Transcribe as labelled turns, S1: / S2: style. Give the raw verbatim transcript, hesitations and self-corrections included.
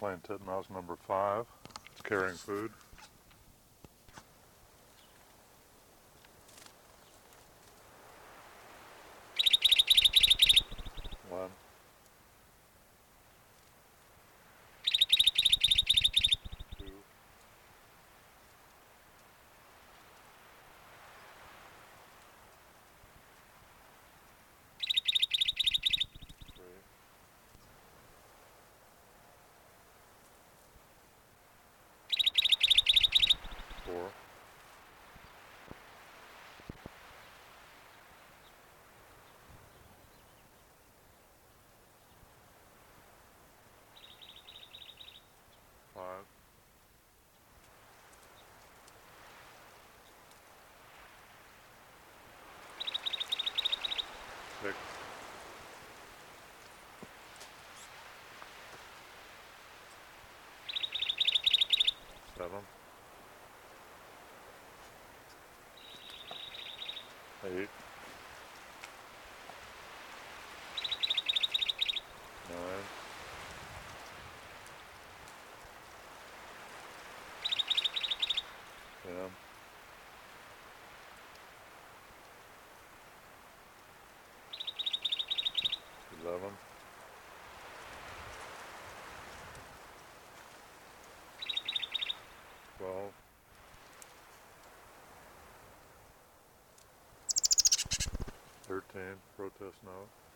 S1: Plain titmouse number five. It's carrying food. One. Two. Three. Four. Five. Six. Seven. Eight. Nine. Ten. Eleven. Twelve. Thirteen. Protest note.